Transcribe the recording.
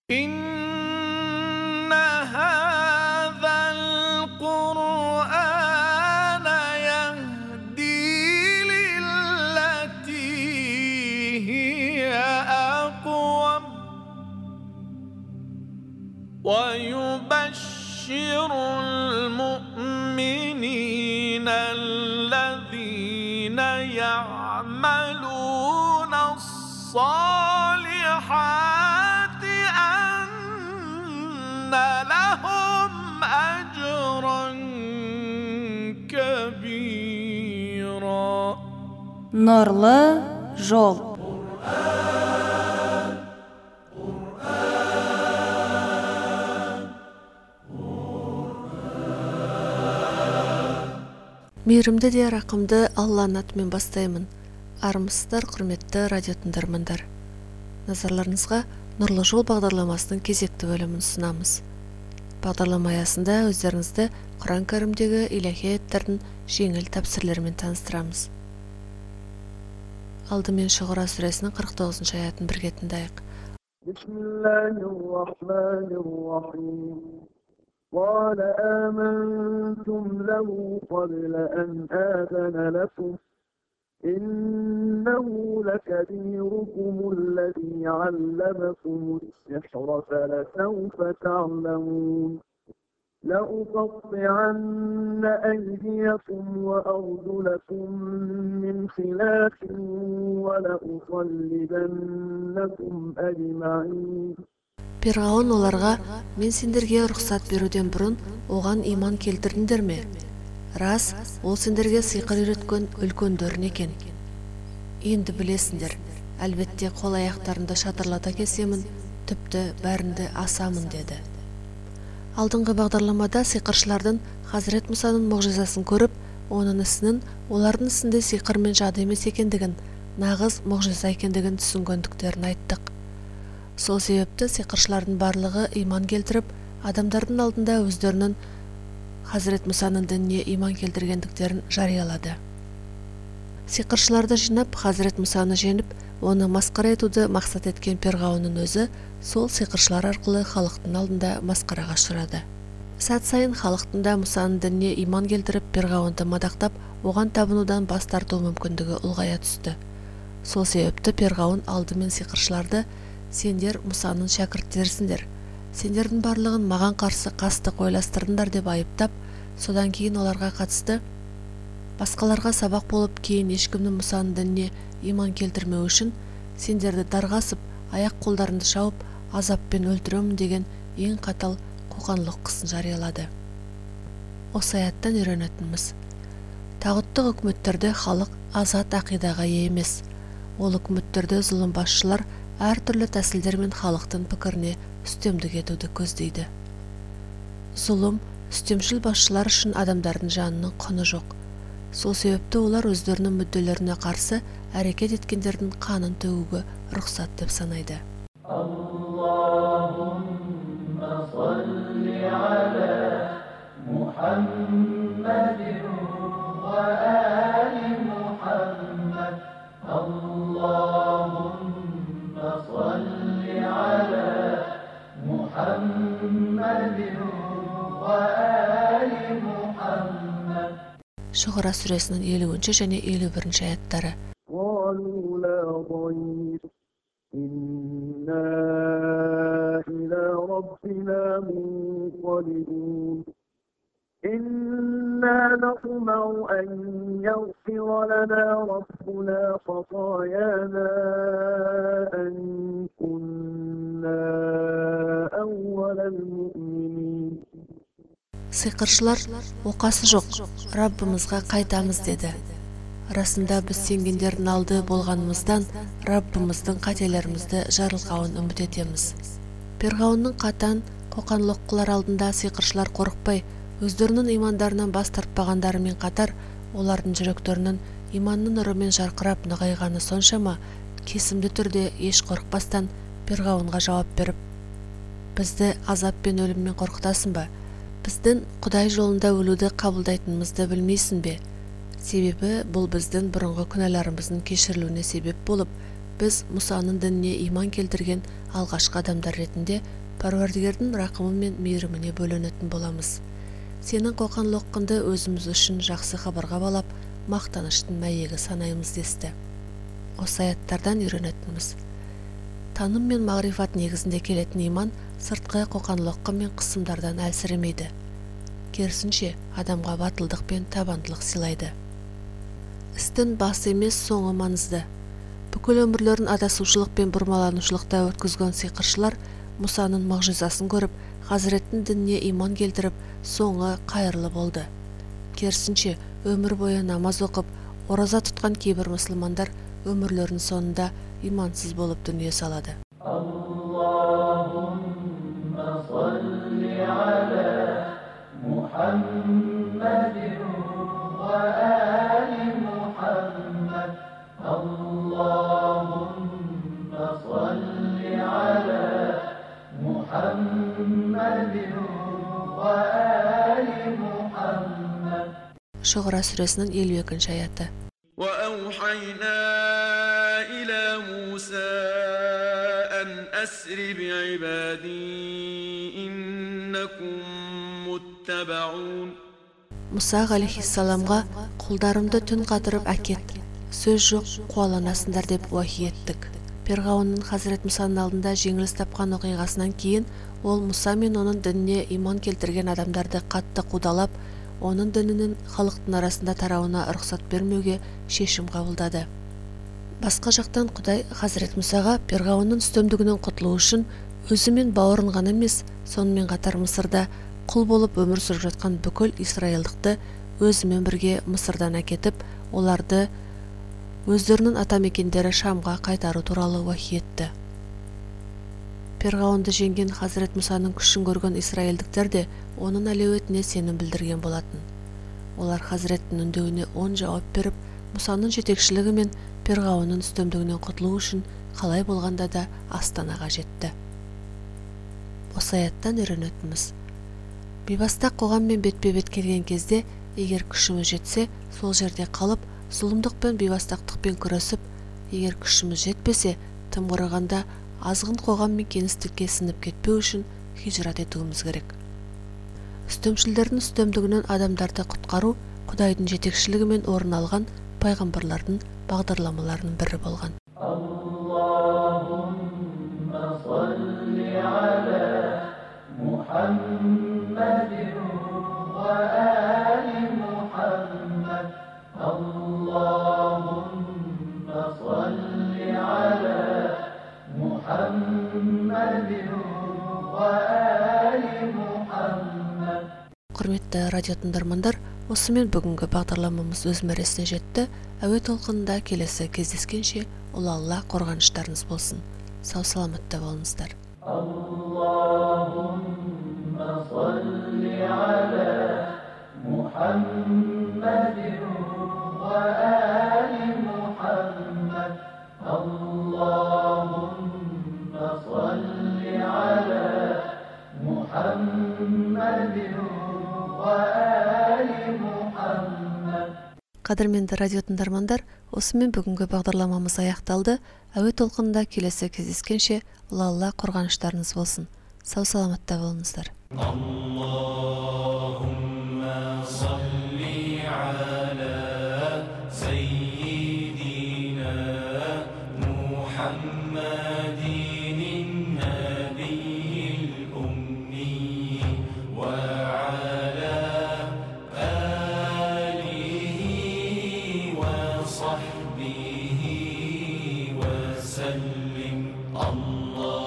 إن هذا القرآن يهدي للتي هي أقوم ويبشر المؤمنين الذين يعملون الصالحات أن لهم أجرا كبيرا. Нұрлы жол. Мейірімді де рақымды Алланың атымен бастаймын. Армысыздар, құрметті радио тыңдармандар. Назарларыңызға Нұрлы жол бағдарламасының кезекті бөлімін ұсынамыз. Бағдарлама аясында өздеріңізді Құран кәрімдегі илахи аяттердің жеңіл тәпсірлерімен таныстырамыз. Алдымен Шуғара сүресінің 49 аятын бірге тыңдайық. Бисмиллахир-рахманир-рахим. قال آمنتم له قبل أن آذن لكم إنه لكبيركم الذي علمكم السحر فلسوف تعلمون لأقطعن أيديكم وأرجلكم من خلاف ولأصلبنكم أجمعين. Перғауын оларға: мен сендерге рұқсат беруден бұрын оған иман келтірдіңдер ме? Рас, ол сендерге сиқыр үйреткен үлкендерің екен. Енді білесіңдер, әлбетте қол аяқтарында шатырлата кесемін, тіпті бәрінді асамын деді. Алдыңғы бағдарламада сиқыршылардың Хазірет Мұсаның мұғжизасын көріп, оның ісінің олардың ісінде сиқыр мен жады емес екендігін, нағыз мұғжиза екендігін түсінгендіктерін айттық. Сол себепті сиқыршылардың барлығы иман келтіріп, адамдардың алдында өздерінің Хазірет Мұсаның дініне иман келтіргендіктерін жариялады. Сиқыршыларды жинап, Хазірет Мұсаны жеңіп, оны масқара етуді мақсат еткен Перғауынның өзі сол сиқыршылар арқылы халықтың алдында масқараға ұшырады. Сәт сайын халықтың да Мұсаның дініне иман келтіріп, Перғауынды мадақтап, оған табынудан бас тарту мүмкіндігі ұлғая түсті. Сол себепті Перғауын алдымен сиқыршыларды: сендер Мұсаның шәкірттерісіңдер, сендердің барлығын маған қарсы қастық ойластырдыңдар деп айыптап, содан кейін оларға қатысты басқаларға сабақ болып, кейін ешкімнің Мұсаның дініне иман келтірмеу үшін сендерді дарғасып, аяқ қолдарыңды шауып, азаппен өлтіремін деген ең қатал қоқанлық қысын жариялады. Осы аяттан үйренетініміз: тағуттық үкіметтерде халық азат ақидаға ие емес. Ол үкіметтерде зұлым басшылар әртүрлі тәсілдермен халықтың пікіріне үстемдік етуді көздейді. Зұлым, үстемшіл басшылар үшін адамдардың жанының құны жоқ. Сол себепті олар өздерінің мүдделеріне қарсы әрекет еткендердің қанын төгуге рұқсат деп санайды. Аллахумма салли аля Мухаммадин ва али Мухаммад. Аллахумма салли аля Мухаммадин ва али Мухаммад. Шуғара сүресінің 50 және 51 аяттары. قالوا لا ضير إنا إلى ربنا منقلبون إنا نطمع أن يغفر لنا ربنا خطايانا أن كنا أول المؤمنين. Сиқыршылар: оқасы жоқ, Раббымызға қайтамыз деді. Расында біз сенгендердің алды болғанымыздан Раббымыздың қателерімізді жарылқауын үміт етеміз. Перғауынның қатан, қоқанлоққылар алдында сиқыршылар қорықпай, өздерінің имандарынан бас тартпағандарымен қатар, олардың жүректерінің иманның нұрымен жарқырап нығайғаны соншама, кесімді түрде еш қорықпастан Перғауынға жауап беріп: бізді азап пен өліммен қорқытасың ба? Біздің Құдай жолында өлуді қабылдайтынымызды білмейсің бе? Себебі бұл біздің бұрынғы күнәларымыздың кешірілуіне себеп болып, біз Мұсаның дініне иман келтірген алғашқы адамдар ретінде Паруардигердің рақымы мен мейіріміне бөленетін боламыз. Сенің қоқан лоққынды өзіміз үшін жақсы хабарға балап, мақтаныштың мәйегі санаймыз десті. Осы аяттардан үйренетініміз: таным мен мағрифат негізінде келетін иман сыртқы қоқанлоққы мен қысымдардан әлсіремейді. Керісінше, адамға батылдық пен табандылық сыйлайды. Істің басы емес, соңы маңызды. Бүкіл өмірлерін адасушылық пен бұрмаланушылықта өткізген сиқыршылар Мұсаның мағжизасын көріп, Хазіреттің дініне иман келтіріп, соңы қайырлы болды. Керісінше, өмір бойы намаз оқып, ораза тұтқан кейбір мұсылмандар өмірлерінің сонында имансыз болып дүние салады. Аллахумма салли аля Мухаммадин ва али Мухаммад. Аллахумма салли аля Мухаммадин ва али Мухаммад. Шуғра сүресінің 52-ші аяты. وأوحينا إلى موسى أن أسر بعبادي إنكم متبعون. Мұса алейхиссаламға құлдарымды түн қатырып әкет, сөз жоқ, қуаланасыңдар деп уахи еттік. Перғауынның Хазірет Мұсаның алдында жеңіліс тапқан оқиғасынан кейін ол Мұса мен оның дініне иман келтірген адамдарды қатты қудалап, оның дінінің халықтың арасында тарауына рұқсат бермеуге шешім қабылдады. Басқа жақтан Құдай Хазірет Мұсаға Перғауынның үстемдігінен құтылу үшін өзі мен бауырын ғана емес, сонымен қатар Мысырда құл болып өмір сүріп жатқан бүкіл Исраилдықты өзімен бірге Мысырдан әкетіп, оларды өздерінің атамекендері Шамға қайтару туралы уахи етті. Перғауынды жеңген Хазірет Мұсаның күшін көрген Исраилдіктер де оның әлеуетіне сенім білдірген болатын. Олар Хазіреттің үндеуіне оң жауап беріп, Мұсаның жетекшілігі мен Перғауынның үстемдігінен құтылу үшін қалай болғанда да Астанаға жетті. Осы аяттан үйренетініміз: бейбастақ қоғаммен бетпе-бет келген кезде, егер күшіміз жетсе, сол жерде қалып, зұлымдық пен бейбастақтықпен күресіп, егер күшіміз жетпесе, тым құрығанда азғын қоғам мен кеңістікке сіңіп кетпеу үшін хижрат етуіміз керек. Үстемшілдердің үстемдігінен адамдарды құтқару Құдайдың жетекшілігімен орын алған пайғамбарлардың бағдарламаларының бірі болған. Аллахумма салли аля Мухаммадин ва али Мухаммад. Аллахумма салли аля Мухаммадин ва али Мухаммад. Құрметті радио тыңдармандар, осымен бүгінгі бағдарламамыз өз мәресіне жетті. Әуе толқынында келесі кездескенше Ұлы Алла қорғаныштарыңыз болсын. Сау саламатта болыңыздар. Аллахумма салли аля Мухаммадин ва али Мухаммад. Аллахумма салли аля Мухаммадин ва али Мухаммад. Қадірменді радио тыңдармандар, осымен бүгінгі бағдарламамыз аяқталды. Әуе толқынында келесі кездескенше Ұлы Алла қорғаныштарыңыз болсын. Сау саламатта болыңыздар. Allahumma salli ala sayyidina Muhammadin nabiyil ummi wa ala alihi wa sahbihi wa sallim. Allah